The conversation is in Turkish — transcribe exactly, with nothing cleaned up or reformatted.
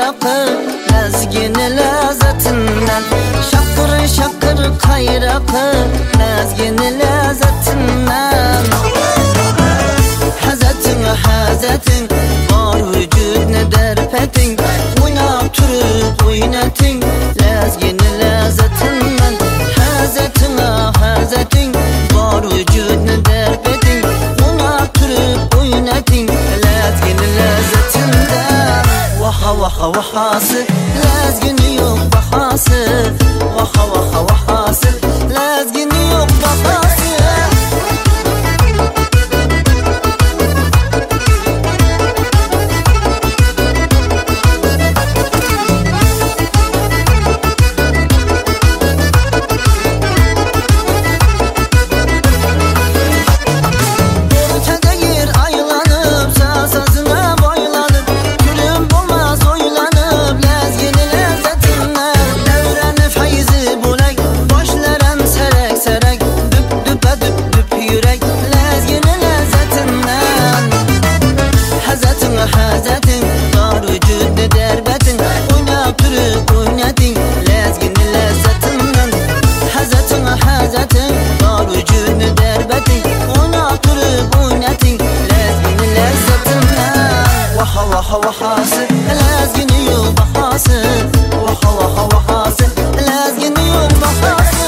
kayrapı lezgini lezzetinden. Şakır şakır kayrapı lezgini lezzetinden. Hazetin hazetin var vücudunu derpetin. Oynap turup oynatin lezgini lezzetinden. Hazetin hazetin var vücudunu derpetin. Oynap turup oynatin lezgini lezzetinden. Vaha vaha vahası lezgini yok bahası. Vaha vaha vahası lezgini yok bahası. Hazetin var vücudunu derbetin. Oynap durup oynatin lezgini lezzetinden. Hazetin hazetin var vücudunu derbetin. Oynap durup oynatin lezgini lezzetinden. Vaha vaha vahası lezgini yok bahası. Vaha vaha vahası lezgini yok bahası.